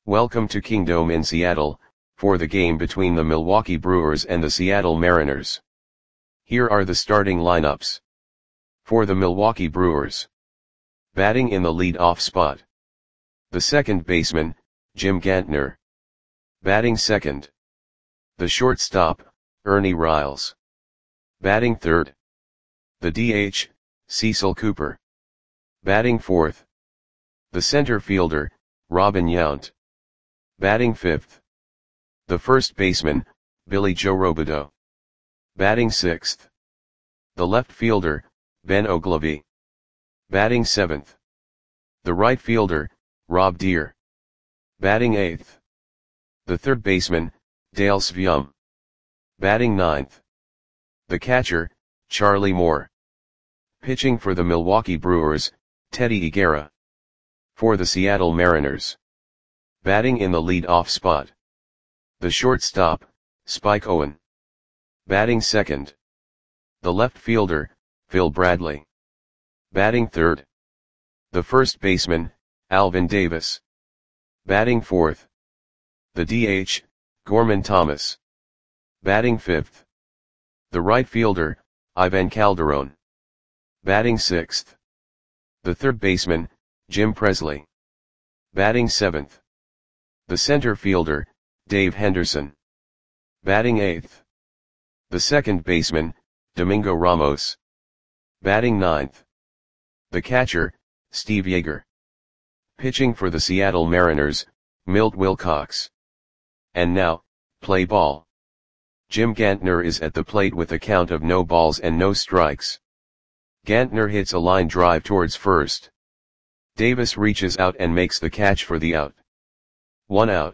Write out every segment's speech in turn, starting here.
Welcome to Kingdome in Seattle, for the game between the Milwaukee Brewers and the Seattle Mariners. Here are the starting lineups. For the Milwaukee Brewers. Batting in the lead-off spot. The second baseman, Jim Gantner. Batting second. The shortstop, Ernie Riles. Batting third. The DH, Cecil Cooper. Batting fourth. The center fielder, Robin Yount. Batting fifth. The first baseman, Billy Joe Robideau. Batting sixth. The left fielder, Ben Oglivie. Batting seventh. The right fielder, Rob Deer. Batting eighth. The third baseman, Dale Sveum. Batting ninth. The catcher, Charlie Moore. Pitching for the Milwaukee Brewers, Teddy Higuera. For the Seattle Mariners. Batting in the lead-off spot. The shortstop, Spike Owen. Batting second. The left fielder, Phil Bradley. Batting third. The first baseman, Alvin Davis. Batting fourth. The DH, Gorman Thomas. Batting fifth. The right fielder, Ivan Calderon. Batting sixth. The third baseman, Jim Presley. Batting seventh. The center fielder, Dave Henderson. Batting eighth. The second baseman, Domingo Ramos. Batting ninth. The catcher, Steve Yeager. Pitching for the Seattle Mariners, Milt Wilcox. And now, play ball. Jim Gantner is at the plate with a count of no balls and no strikes. Gantner hits a line drive towards first. Davis reaches out and makes the catch for the out. 1 out.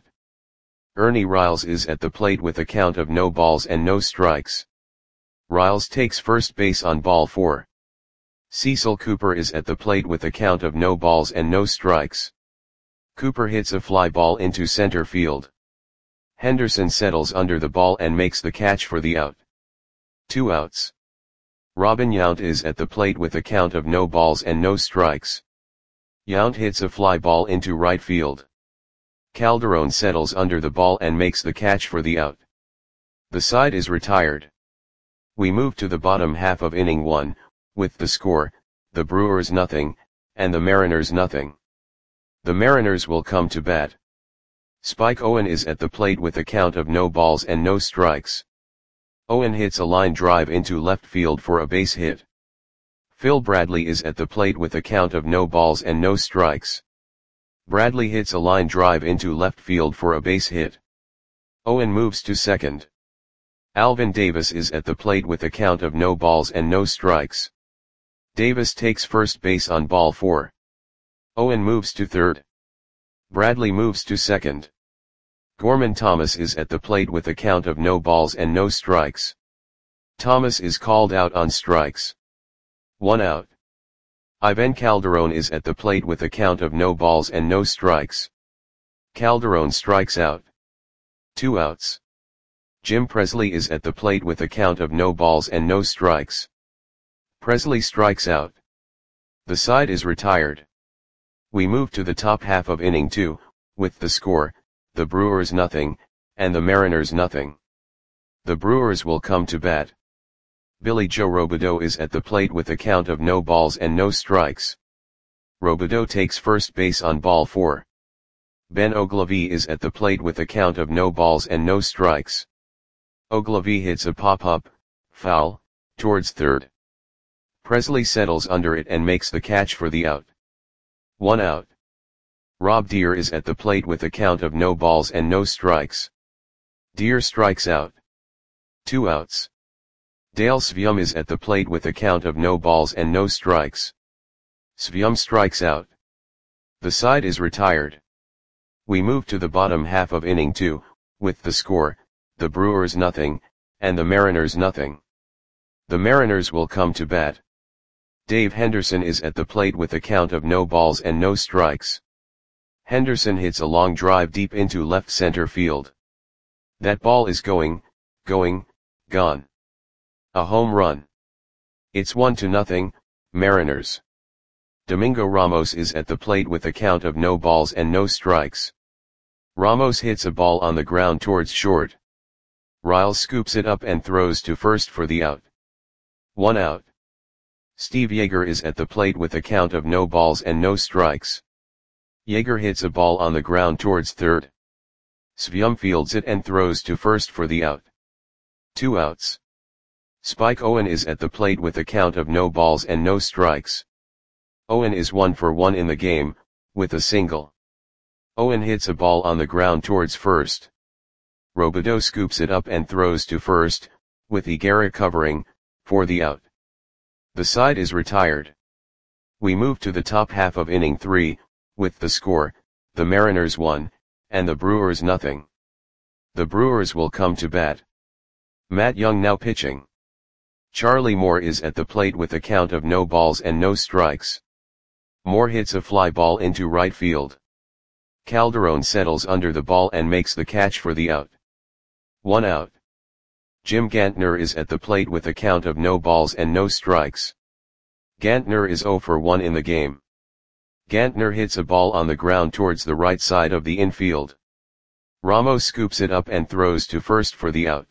Ernie Riles is at the plate with a count of no balls and no strikes. Riles takes first base on ball 4. Cecil Cooper is at the plate with a count of no balls and no strikes. Cooper hits a fly ball into center field. Henderson settles under the ball and makes the catch for the out. 2 outs. Robin Yount is at the plate with a count of no balls and no strikes. Yount hits a fly ball into right field. Calderon settles under the ball and makes the catch for the out. The side is retired. We move to the bottom half of inning 1, with the score, the Brewers nothing, and the Mariners nothing. The Mariners will come to bat. Spike Owen is at the plate with a count of no balls and no strikes. Owen hits a line drive into left field for a base hit. Phil Bradley is at the plate with a count of no balls and no strikes. Bradley hits a line drive into left field for a base hit. Owen moves to second. Alvin Davis is at the plate with a count of no balls and no strikes. Davis takes first base on ball 4. Owen moves to third. Bradley moves to second. Gorman Thomas is at the plate with a count of no balls and no strikes. Thomas is called out on strikes. 1 out. Ivan Calderon is at the plate with a count of no balls and no strikes. Calderon strikes out. 2 outs. Jim Presley is at the plate with a count of no balls and no strikes. Presley strikes out. The side is retired. We move to the top half of inning 2, with the score, the Brewers nothing, and the Mariners nothing. The Brewers will come to bat. Billy Joe Robideau is at the plate with a count of no balls and no strikes. Robideau takes first base on ball 4. Ben Oglivie is at the plate with a count of no balls and no strikes. Oglivie hits a pop-up, foul, towards third. Presley settles under it and makes the catch for the out. 1 out. Rob Deer is at the plate with a count of no balls and no strikes. Deer strikes out. 2 outs. Dale Sveum is at the plate with a count of no balls and no strikes. Sveum strikes out. The side is retired. We move to the bottom half of inning 2, with the score, the Brewers nothing, and the Mariners nothing. The Mariners will come to bat. Dave Henderson is at the plate with a count of no balls and no strikes. Henderson hits a long drive deep into left center field. That ball is gone. A home run. It's 1-0, Mariners. Domingo Ramos is at the plate with a count of no balls and no strikes. Ramos hits a ball on the ground towards short. Riles scoops it up and throws to first for the out. 1 out. Steve Yeager is at the plate with a count of no balls and no strikes. Yeager hits a ball on the ground towards third. Svjum fields it and throws to first for the out. 2 outs. Spike Owen is at the plate with a count of no balls and no strikes. Owen is 1 for 1 in the game, with a single. Owen hits a ball on the ground towards first. Robideau scoops it up and throws to first, with Higuera covering, for the out. The side is retired. We move to the top half of inning 3, with the score, the Mariners 1, and the Brewers nothing. The Brewers will come to bat. Matt Young now pitching. Charlie Moore is at the plate with a count of no balls and no strikes. Moore hits a fly ball into right field. Calderon settles under the ball and makes the catch for the out. 1 out. Jim Gantner is at the plate with a count of no balls and no strikes. Gantner is 0 for 1 in the game. Gantner hits a ball on the ground towards the right side of the infield. Ramos scoops it up and throws to first for the out.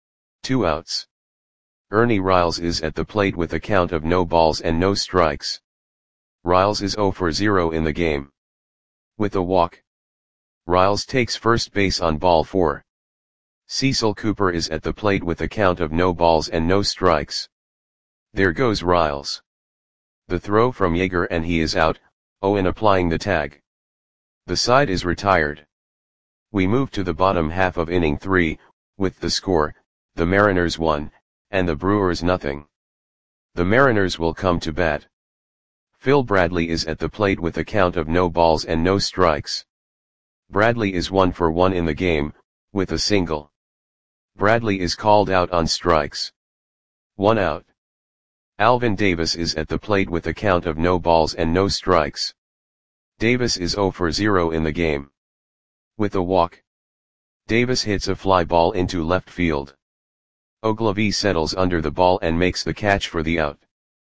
2 outs. Ernie Riles is at the plate with a count of no balls and no strikes. Riles is 0 for 0 in the game. With a walk. Riles takes first base on ball 4. Cecil Cooper is at the plate with a count of no balls and no strikes. There goes Riles. The throw from Yeager and he is out, Owen applying the tag. The side is retired. We move to the bottom half of inning 3, with the score, the Mariners 1, and the Brewers nothing. The Mariners will come to bat. Phil Bradley is at the plate with a count of no balls and no strikes. Bradley is 1 for 1 in the game, with a single. Bradley is called out on strikes. 1 out. Alvin Davis is at the plate with a count of no balls and no strikes. Davis is 0 for 0 in the game. With a walk. Davis hits a fly ball into left field. Ogilvie settles under the ball and makes the catch for the out.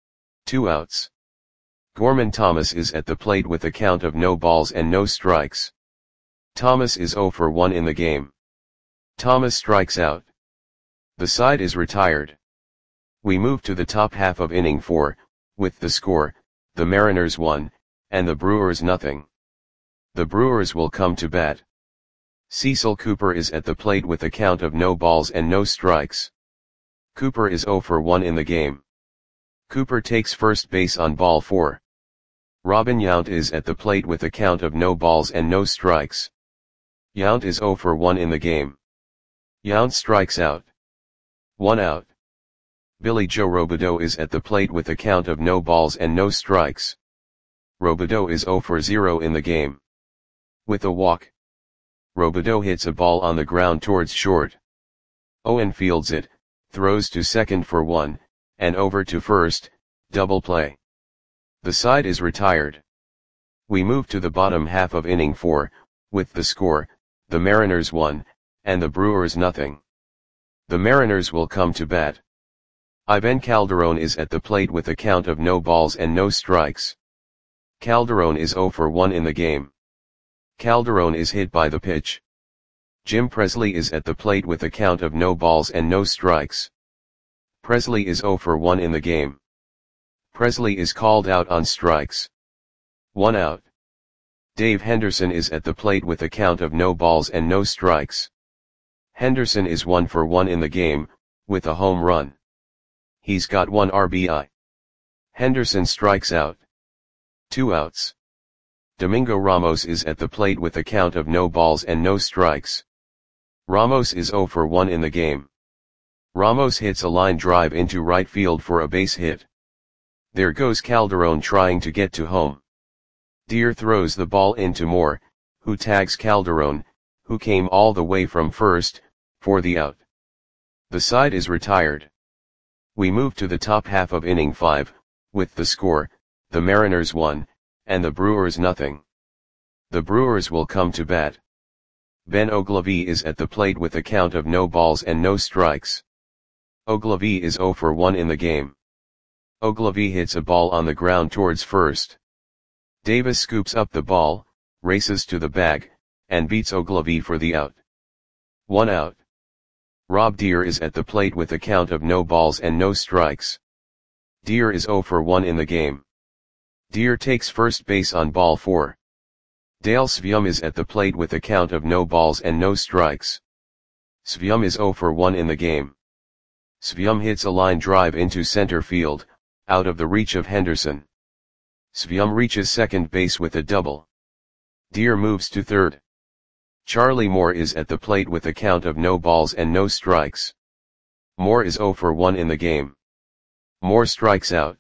2 outs. Gorman Thomas is at the plate with a count of no balls and no strikes. Thomas is 0 for 1 in the game. Thomas strikes out. The side is retired. We move to the top half of inning 4, with the score, the Mariners 1, and the Brewers nothing. The Brewers will come to bat. Cecil Cooper is at the plate with a count of no balls and no strikes. Cooper is 0 for 1 in the game. Cooper takes first base on ball 4. Robin Yount is at the plate with a count of no balls and no strikes. Yount is 0 for 1 in the game. Yount strikes out. 1 out. Billy Joe Robideau is at the plate with a count of no balls and no strikes. Robideau is 0 for 0 in the game. With a walk. Robideau hits a ball on the ground towards short. Owen fields it, throws to second for 1, and over to first, double play. The side is retired. We move to the bottom half of inning 4, with the score, the Mariners 1, and the Brewers nothing. The Mariners will come to bat. Ivan Calderon is at the plate with a count of no balls and no strikes. Calderon is 0 for 1 in the game. Calderon is hit by the pitch. Jim Presley is at the plate with a count of no balls and no strikes. Presley is 0 for 1 in the game. Presley is called out on strikes. 1 out. Dave Henderson is at the plate with a count of no balls and no strikes. Henderson is 1 for 1 in the game, with a home run. He's got 1 RBI. Henderson strikes out. 2 outs. Domingo Ramos is at the plate with a count of no balls and no strikes. Ramos is 0 for 1 in the game. Ramos hits a line drive into right field for a base hit. There goes Calderon trying to get to home. Deere throws the ball into Moore, who tags Calderon, who came all the way from first, for the out. The side is retired. We move to the top half of inning 5, with the score, the Mariners 1, and the Brewers nothing. The Brewers will come to bat. Ben Ogilvie is at the plate with a count of no balls and no strikes. Ogilvie is 0 for 1 in the game. Ogilvie hits a ball on the ground towards first. Davis scoops up the ball, races to the bag, and beats Ogilvy for the out. 1 out. Rob Deere is at the plate with a count of no balls and no strikes. Deere is 0 for 1 in the game. Deere takes first base on ball 4. Dale Svium is at the plate with a count of no balls and no strikes. Svium is 0 for 1 in the game. Svium hits a line drive into center field, out of the reach of Henderson. Svium reaches second base with a double. Deere moves to third. Charlie Moore is at the plate with a count of no balls and no strikes. Moore is 0 for 1 in the game. Moore strikes out.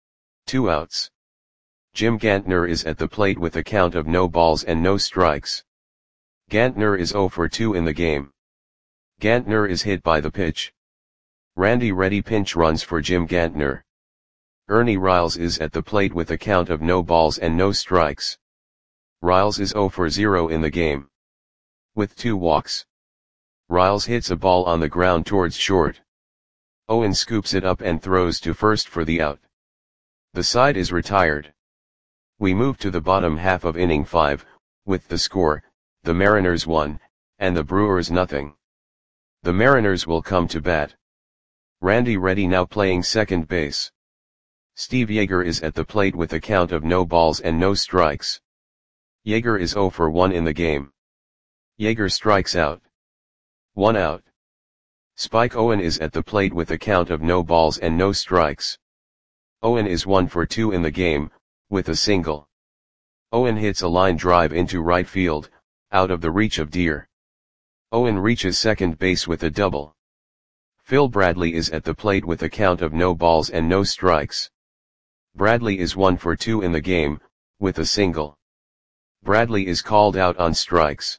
2 outs. Jim Gantner is at the plate with a count of no balls and no strikes. Gantner is 0 for 2 in the game. Gantner is hit by the pitch. Randy Reddy pinch runs for Jim Gantner. Ernie Riles is at the plate with a count of no balls and no strikes. Riles is 0 for 0 in the game. With 2 walks. Riles hits a ball on the ground towards short. Owen scoops it up and throws to first for the out. The side is retired. We move to the bottom half of inning 5, with the score, the Mariners 1, and the Brewers nothing. The Mariners will come to bat. Randy Reddy now playing second base. Steve Yeager is at the plate with a count of no balls and no strikes. Yeager is 0 for 1 in the game. Yeager strikes out. 1 out. Spike Owen is at the plate with a count of no balls and no strikes. Owen is 1 for 2 in the game, with a single. Owen hits a line drive into right field, out of the reach of Deere. Owen reaches second base with a double. Phil Bradley is at the plate with a count of no balls and no strikes. Bradley is 1 for 2 in the game, with a single. Bradley is called out on strikes.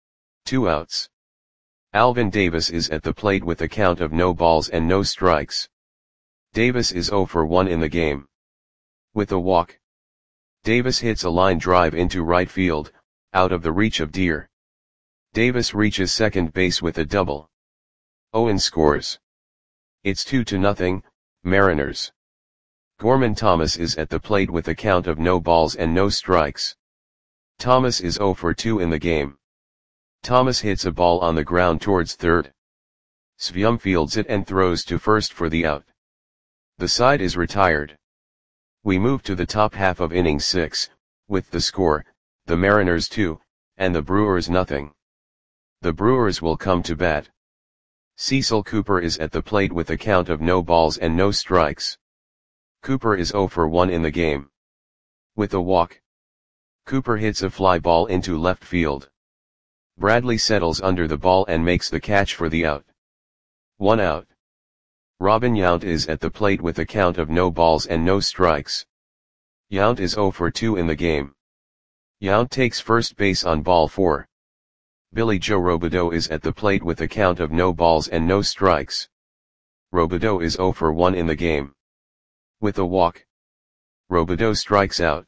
2 outs. Alvin Davis is at the plate with a count of no balls and no strikes. Davis is 0 for 1 in the game. With a walk. Davis hits a line drive into right field, out of the reach of Deere. Davis reaches second base with a double. Owen scores. It's 2-0, Mariners. Gorman Thomas is at the plate with a count of no balls and no strikes. Thomas is 0 for 2 in the game. Thomas hits a ball on the ground towards third. Svium fields it and throws to first for the out. The side is retired. We move to the top half of inning 6, with the score, the Mariners 2, and the Brewers nothing. The Brewers will come to bat. Cecil Cooper is at the plate with a count of no balls and no strikes. Cooper is 0 for 1 in the game. With a walk. Cooper hits a fly ball into left field. Bradley settles under the ball and makes the catch for the out. 1 out. Robin Yount is at the plate with a count of no balls and no strikes. Yount is 0 for 2 in the game. Yount takes first base on ball 4. Billy Joe Robideau is at the plate with a count of no balls and no strikes. Robideau is 0 for 1 in the game. With a walk. Robideau strikes out.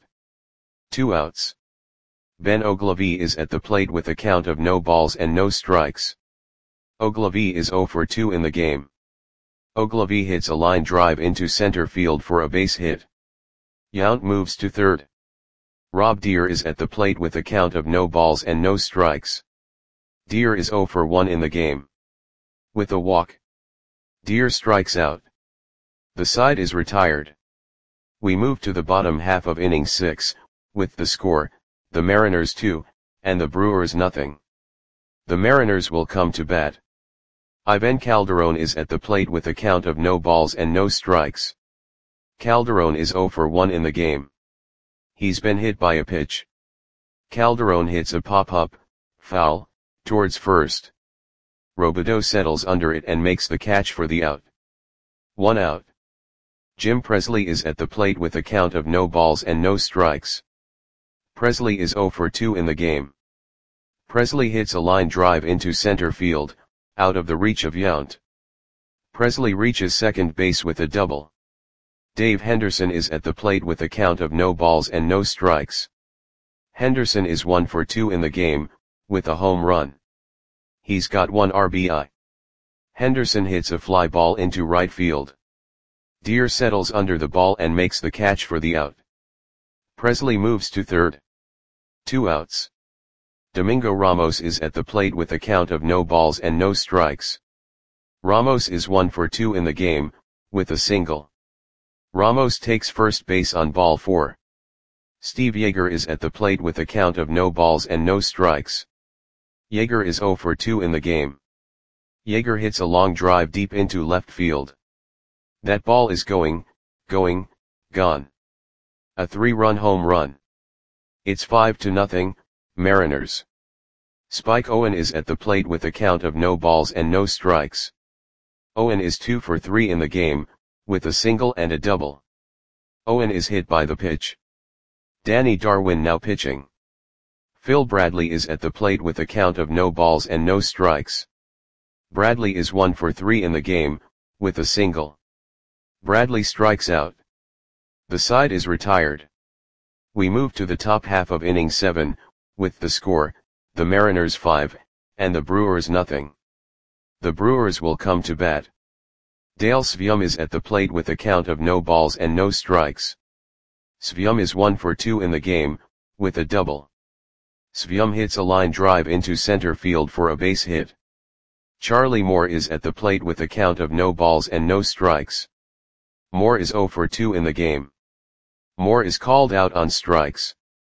2 outs. Ben Ogilvy is at the plate with a count of no balls and no strikes. Ogilvy is 0 for 2 in the game. Ogilvy hits a line drive into center field for a base hit. Yount moves to third. Rob Deere is at the plate with a count of no balls and no strikes. Deere is 0 for 1 in the game. With a walk. Deere strikes out. The side is retired. We move to the bottom half of inning 6, with the score, the Mariners 2, and the Brewers nothing. The Mariners will come to bat. Ivan Calderon is at the plate with a count of no balls and no strikes. Calderon is 0 for 1 in the game. He's been hit by a pitch. Calderon hits a pop-up, foul, towards first. Robideau settles under it and makes the catch for the out. 1 out. Jim Presley is at the plate with a count of no balls and no strikes. Presley is 0 for 2 in the game. Presley hits a line drive into center field, out of the reach of Yount. Presley reaches second base with a double. Dave Henderson is at the plate with a count of no balls and no strikes. Henderson is 1 for 2 in the game, with a home run. He's got 1 RBI. Henderson hits a fly ball into right field. Deere settles under the ball and makes the catch for the out. Presley moves to third. 2 outs. Domingo Ramos is at the plate with a count of no balls and no strikes. Ramos is 1 for 2 in the game, with a single. Ramos takes first base on ball 4. Steve Yeager is at the plate with a count of no balls and no strikes. Yeager is 0 for 2 in the game. Yeager hits a long drive deep into left field. That ball is going, gone. A 3-run home run. It's 5-0, Mariners. Spike Owen is at the plate with a count of no balls and no strikes. Owen is 2 for 3 in the game, with a single and a double. Owen is hit by the pitch. Danny Darwin now pitching. Phil Bradley is at the plate with a count of no balls and no strikes. Bradley is 1 for 3 in the game, with a single. Bradley strikes out. The side is retired. We move to the top half of inning 7, with the score, the Mariners 5, and the Brewers nothing. The Brewers will come to bat. Dale Sveum is at the plate with a count of no balls and no strikes. Sveum is 1 for 2 in the game, with a double. Sveum hits a line drive into center field for a base hit. Charlie Moore is at the plate with a count of no balls and no strikes. Moore is 0 for 2 in the game. Moore is called out on strikes.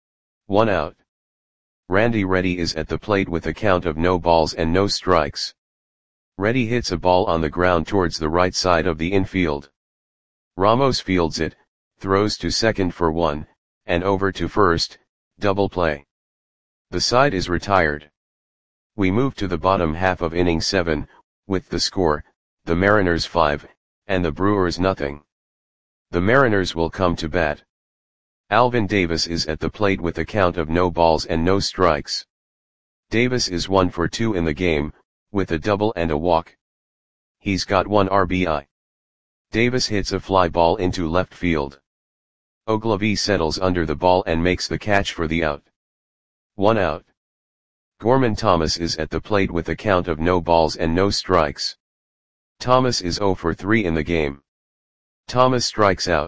1 out. Randy Reddy is at the plate with a count of no balls and no strikes. Reddy hits a ball on the ground towards the right side of the infield. Ramos fields it, throws to second for 1, and over to first, double play. The side is retired. We move to the bottom half of inning 7, with the score, the Mariners 5, and the Brewers nothing. The Mariners will come to bat. Alvin Davis is at the plate with a count of no balls and no strikes. Davis is 1 for 2 in the game, with a double and a walk. He's got 1 RBI. Davis hits a fly ball into left field. Ogilvie settles under the ball and makes the catch for the out. 1 out. Gorman Thomas is at the plate with a count of no balls and no strikes. Thomas is 0 for 3 in the game. Thomas strikes out.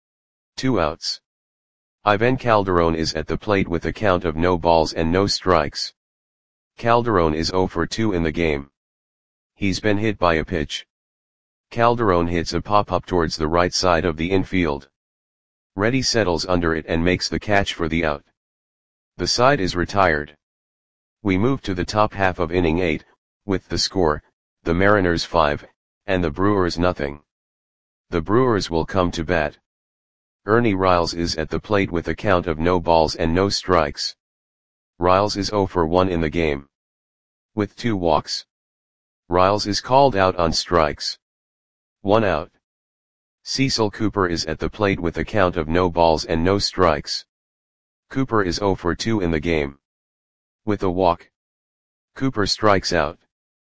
2 outs. Ivan Calderon is at the plate with a count of no balls and no strikes. Calderon is 0 for 2 in the game. He's been hit by a pitch. Calderon hits a pop-up towards the right side of the infield. Reddy settles under it and makes the catch for the out. The side is retired. We move to the top half of inning 8, with the score, the Mariners 5, and the Brewers nothing. The Brewers will come to bat. Ernie Riles is at the plate with a count of no balls and no strikes. Riles is 0 for 1 in the game. With 2 walks. Riles is called out on strikes. 1 out. Cecil Cooper is at the plate with a count of no balls and no strikes. Cooper is 0 for 2 in the game. With a walk. Cooper strikes out.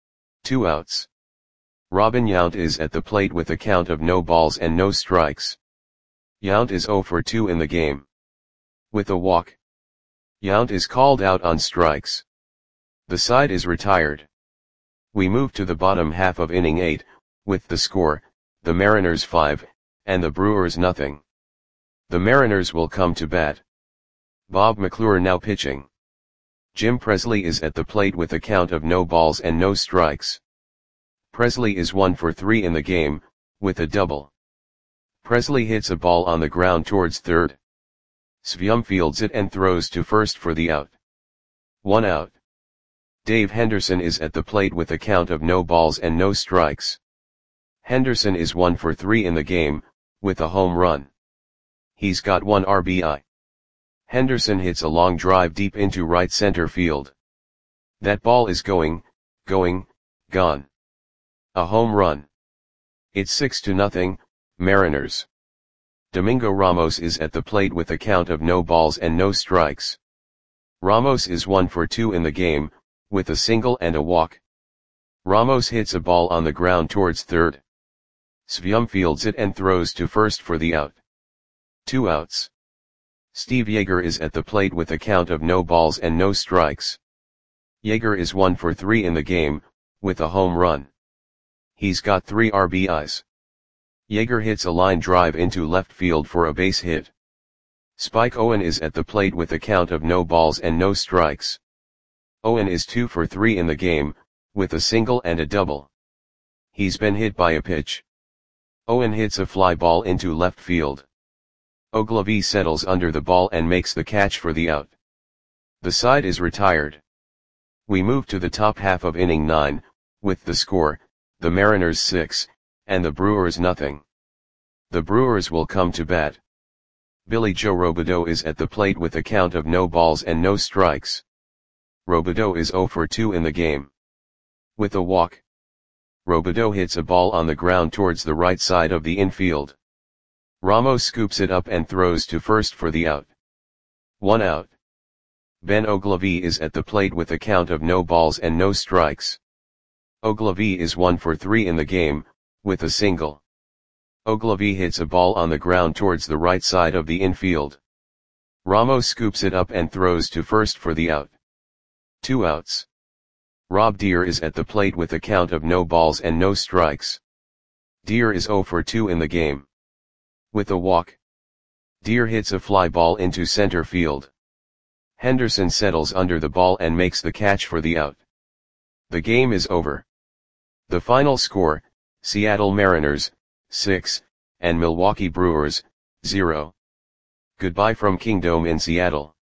2 outs. Robin Yount is at the plate with a count of no balls and no strikes. Yount is 0 for 2 in the game. With a walk. Yount is called out on strikes. The side is retired. We move to the bottom half of inning 8, with the score, the Mariners 5, and the Brewers nothing. The Mariners will come to bat. Bob McClure now pitching. Jim Presley is at the plate with a count of no balls and no strikes. Presley is 1 for 3 in the game, with a double. Presley hits a ball on the ground towards third. Sveum fields it and throws to first for the out. 1 out. Dave Henderson is at the plate with a count of no balls and no strikes. Henderson is 1 for 3 in the game, with a home run. He's got 1 RBI. Henderson hits a long drive deep into right center field. That ball is going, gone. A home run. It's 6-0, Mariners. Domingo Ramos is at the plate with a count of no balls and no strikes. Ramos is 1 for 2 in the game, with a single and a walk. Ramos hits a ball on the ground towards third. Sveum fields it and throws to first for the out. 2 outs. Steve Yeager is at the plate with a count of no balls and no strikes. Yeager is 1 for 3 in the game, with a home run. He's got 3 RBIs. Yeager hits a line drive into left field for a base hit. Spike Owen is at the plate with a count of no balls and no strikes. Owen is 2 for 3 in the game, with a single and a double. He's been hit by a pitch. Owen hits a fly ball into left field. Ogilvy settles under the ball and makes the catch for the out. The side is retired. We move to the top half of inning 9, with the score, the Mariners 6, and the Brewers nothing. The Brewers will come to bat. Billy Joe Robideau is at the plate with a count of no balls and no strikes. Robideau is 0 for 2 in the game. With a walk, Robideau hits a ball on the ground towards the right side of the infield. Ramos scoops it up and throws to first for the out. 1 out. Ben Ogilvy is at the plate with a count of no balls and no strikes. Ogilvy is 1 for 3 in the game, with a single. Ogilvy hits a ball on the ground towards the right side of the infield. Ramos scoops it up and throws to first for the out. 2 outs. Rob Deer is at the plate with a count of no balls and no strikes. Deer is 0 for 2 in the game. With a walk, Deer hits a fly ball into center field. Henderson settles under the ball and makes the catch for the out. The game is over. The final score, Seattle Mariners, 6, and Milwaukee Brewers, 0. Goodbye from Kingdome in Seattle.